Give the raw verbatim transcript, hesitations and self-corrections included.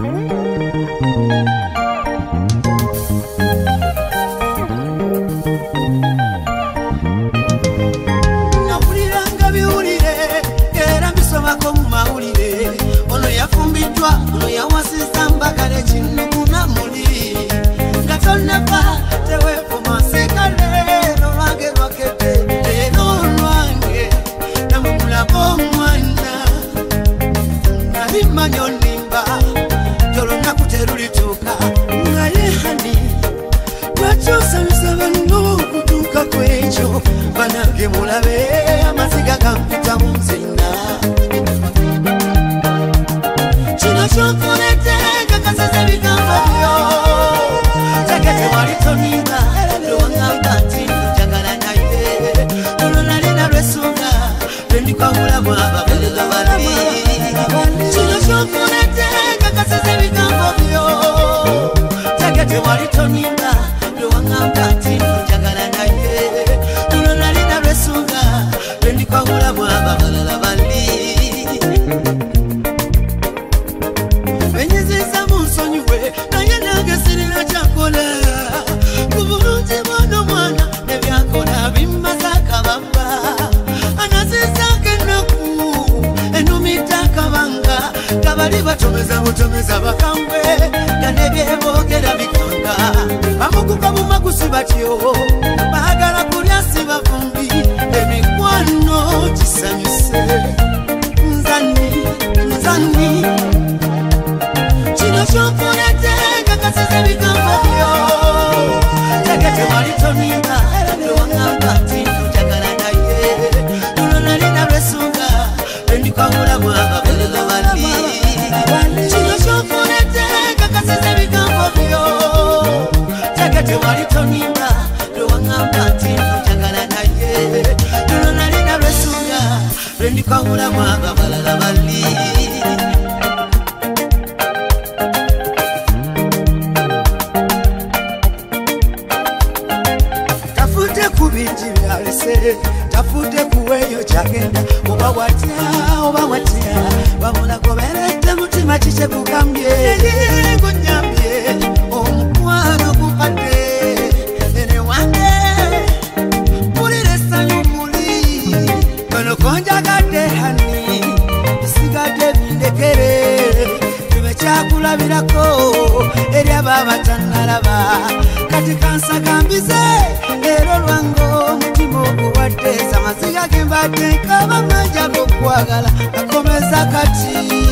Nawuliranga biwulire era mbisomako mu mawulire ono yafumbiddwa ono yawasizza mbagale kinnukuna muli nga tonnafa teweefuma sikalero lwange lwakedde leero lwange namwe mulaba omwana nalimanya onimba tolunaku terulituuka naye hani lwakyosanyusa banno okutuuka kwekyo banange mulabe amaziga gampita mu nzina kino kyonkolete kakasiza ebigambo byo tegete wali toninga lwongamba nti njagala naye olwo nalina lwesunga lwendikwabulamu ababelega bali kino kyonkolete kakasiza ebigambo byo tegete wali toninga lwongamba nti njagala naye olwo nalina lwesunga lwendikwabulamu ababelega bali enyiziza mu nsonyiwe naye nange sirina kyakola ku bulungi bw'ono mwana nebyakola bimmaze akababa anazizako ennaku enumidde akabanga kabali batomeza butomeza bakambwe nga nebyeboogera bikanga bamuguka mu magusi batyo baagala kulya si bavumbi emikwano kisanyuse nzanni nzanni kino kyonkolete kakasiza ebigambo byo tegete wali toninga lwongamba nti njagala naye olwo nalina lwesunga lwendikwabulamu ababelega bali kino kyonkolete kakasiza ebigambo byo tegete wali toninga lwongamba nti njagala naye olwo nalina lwesunga lwendikwabulamu ababelega bali kubingi byalese tafude kuweyo kyagenda oba watya oba watya bamulagoberete mutima kike gugambye gunyambye omukwano gupadde ene wange mulire essanyu muli bano konjagadde hani bisigadde bindekere tube kyakulabirako eri ababa tannalaba kati kansagambize ero lwango mutima oguwadde amaziga gembadde nkaba manja g'okwagala gakomeza kati